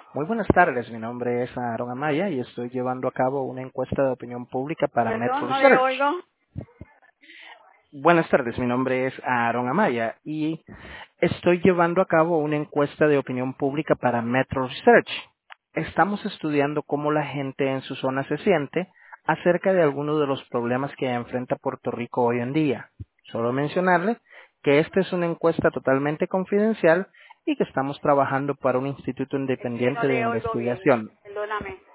Muy buenas tardes, mi nombre es Aaron Amaya y estoy llevando a cabo una encuesta de opinión pública para Metro Perdón, no le Research. oigo. Buenas tardes, mi nombre es Aaron Amaya y estoy llevando a cabo una encuesta de opinión pública para Metro Research. Estamos estudiando cómo la gente en su zona se siente acerca de algunos de los problemas que enfrenta Puerto Rico hoy en día. Solo mencionarle que esta es una encuesta totalmente confidencial y que estamos trabajando para un instituto Es que no independiente de le oigo bien. investigación. Perdóname.